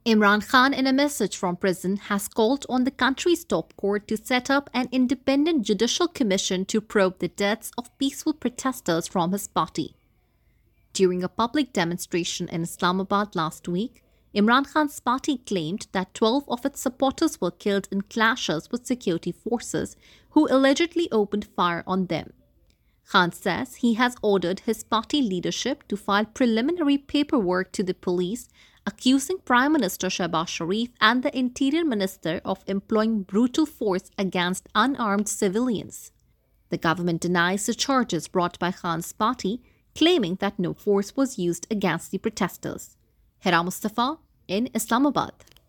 Imran Khan, in a message from prison, has called on the country's top court to set up an independent judicial commission to probe the deaths of peaceful protesters from his party. During a public demonstration in Islamabad last week, Imran Khan's party claimed that 12 of its supporters were killed in clashes with security forces who allegedly opened fire on them. Khan says he has ordered his party leadership to file preliminary paperwork to the police accusing Prime Minister Shehbaz Sharif and the Interior Minister of employing brutal force against unarmed civilians. The government denies the charges brought by Khan's party, claiming that no force was used against the protesters. Hira Mustafa in Islamabad.